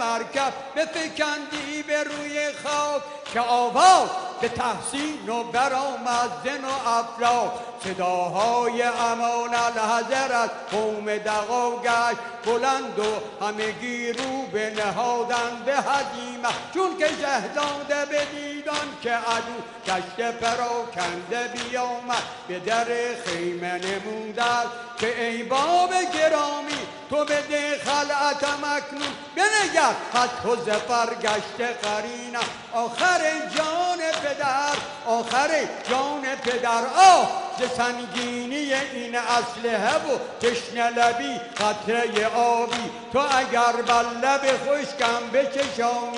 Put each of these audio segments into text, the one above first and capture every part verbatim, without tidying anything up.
مرکب بفکندی به روی خاک که آواز به تحسین و برآمد زن و افلاک صداهای امان الحضرت قوم دغا گشت بلند و همگی رو به نهادن به هزیمت چون که شهزاده بدیدان که عدو گشته پراکنده بیامد به در خیمه نموده که ای باب گرامی تو بده خلعتم اکنون بنگر فتح و ظفر گشته قرینم آخر جان پدر آخر جان پدر آه ز سنگینی این اسلحه و تشنه لبی قطره آبی تو اگر بر لب خشکم بچشانی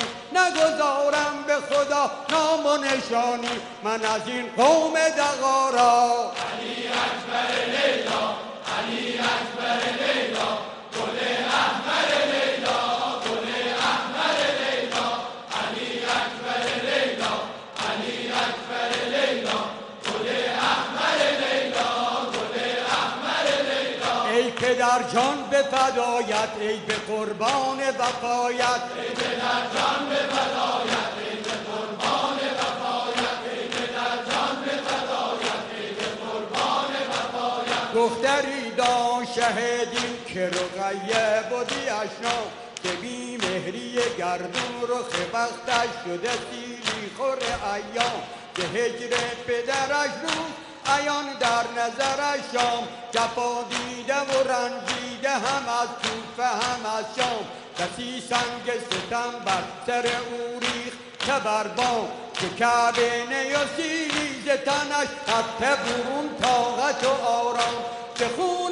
نگذارم به خدا نام و نشانی من از این قوم دغا را علی اکبر لیلا علی اکبر لیلا گل احمر لیلا گل احمر لیلا علی اکبر لیلا علی اکبر لیلا گل احمر لیلا گل احمر لیلا ای پدر جان به فدایت ای به قربان وفایت ای پدر جان به فدایت ای به قربان وفایت ای پدر جان به فدایت ای به قربان وفایت دختری دان شهدیم که رقیه بودی اشنا که بی مهری گردون رخ بختش شده سیلی خور ایام که هجر پدرش روز عیان در نظرش شام جفا دیده و رنجیده هم از کوفه هم از شام کسی سنگ ستم بر سر او ریخت که بر بام که کعبه نیاسیلی ز تنش حتی برون طاقت و آرام که خون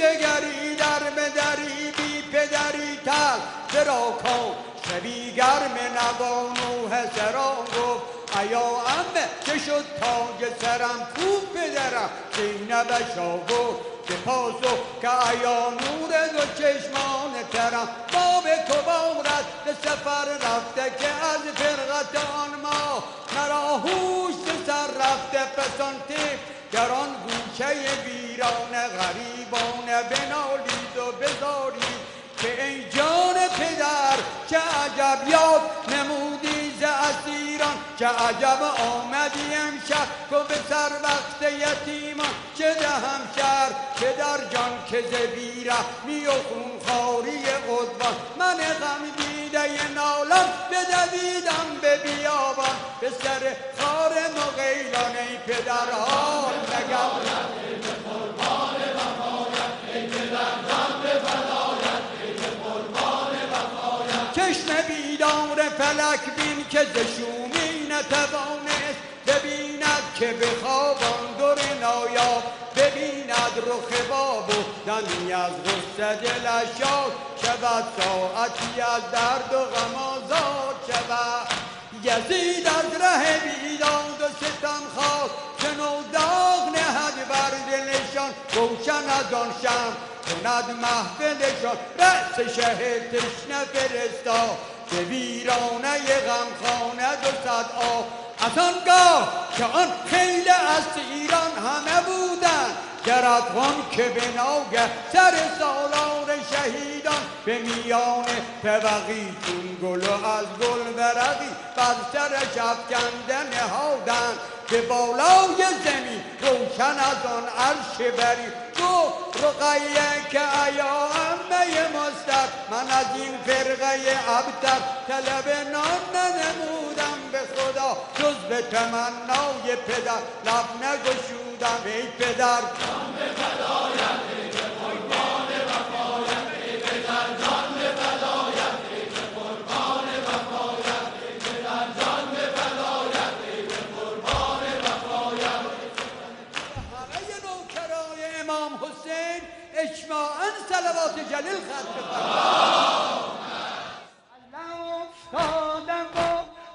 جگری در بدری بی پدری تل چرا کام شبی گرم نوان و حسران گفت ایا امه که شد تاج سرم کو پدرم زینب شاگفت که پاسخ که ایا نور دو چشمان ترم ما به تو بامرد به سفر رفته که از فرقت آن ما مرا هوش به سر رفته پسان تیب در آن گوشه ویران غریبانه بنالید و بزارید که ای جان پدر چه عجب یاد نمودی ز اسیران چه عجب آمدی امشب تو به سر وقت یتیمان چه دهم شهر پدر جان که ز بیرحمی و خونخواری عدوان من غم دیده نالم بدویدم به بیابان به سر خار مغیلان ای پدر حال نگم چشم بیدار فلک بین که ز شومی نتوانست ببیند که به خوابان در نایاب ببیند رخ باب و دمی از غصه دلش شاد شود ساعتی از درد و غم آزاد شود یزید از ره بیداد و ستم خواست که نو داغ نهد بر دلشان روشن از آن شمع کند محفلشان رأس شه تشنه فرستا به ویرانه غمخانه دو صد آب از آنگاه که آن خیل اسیران همه بودند گرفتوان که به ناگه سر سالار شهیدان به میان طبقی چون گل و از گل ورقی بر سرش افکنده نهادند به بالای زمین روشن از آن عرش بری گفت رقیه که ایا امه مستر من از این فرقه ابتر طلب نان ننمودم به خدا جز به تمنای پدر لب نگشودم ای پدر جان به فدایت ای به قربان وفایت ای پدر جان به فدایت ای به قربان وفایت ای پدر جان به فدایت ای به قربان وفایت همه نوکرای امام حسین اجماعاً صلوات جلیل خط بفرمایید.